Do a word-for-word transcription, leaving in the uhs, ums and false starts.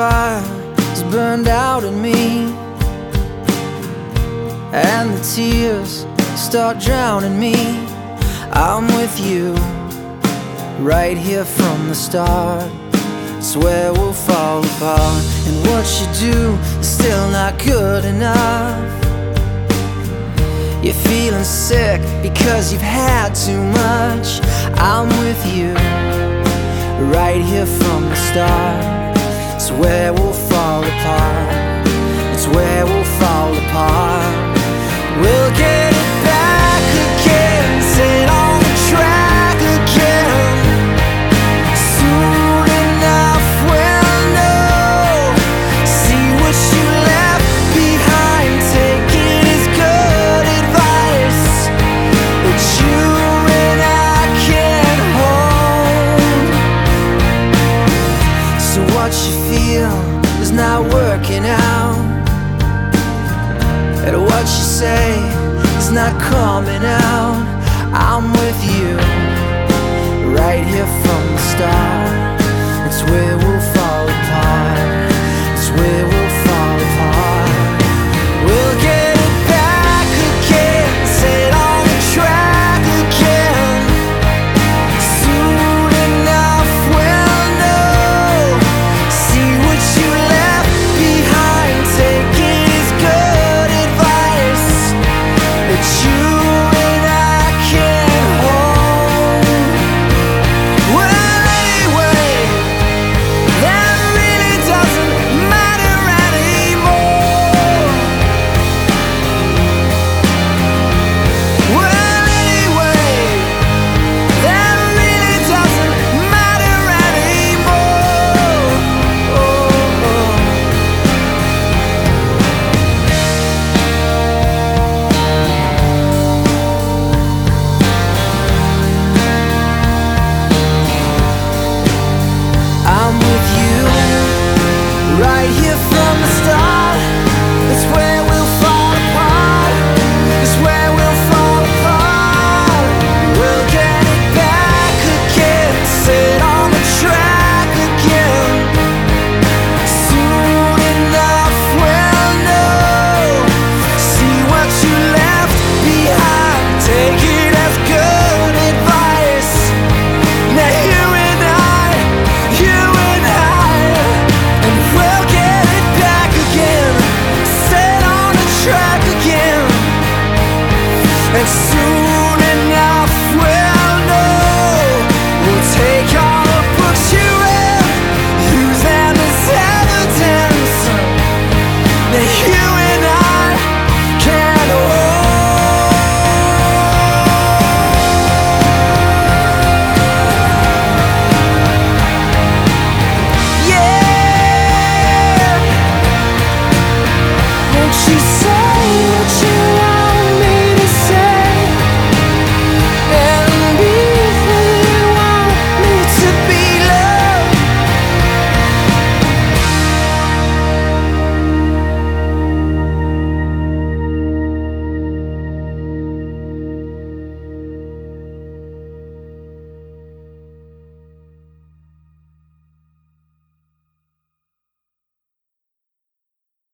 fire has burned out in me, and the tears start drowning me. I'm with you right here from the start. Swear we'll fall apart, and what you do is still not good enough. You're feeling sick because you've had too much. I'm with you right here from the start. Swear we'll fall apart. It's where we'll fall apart. We'll get it back again, set on the track again. Soon enough we'll know. See what you left behind, take it as good advice, but you and I can't hold. So what you feel is not working out, and what you say is not coming out. I'm with you right here from the start. It's where we'll fall apart. It's where we'll fall apart. We'll get it back again, set on the track again. Soon enough we'll know. See what you left behind, take it as good advice, but you and I can't hold. Well, anyway, that really doesn't matter anymore. Well, anyway, that really doesn't matter anymore. Oh, oh. I'm with you right here from the start. It's where we'll fall apart. It's where we'll fall apart. We'll get it back again, set on the track again. Soon enough we'll know. See what you left behind, take it as good advice. Now you and I, you and I, and we'll get it back again, set on the track again. And soon enough we'll know. We'll take all the books you read, use them as evidence. Now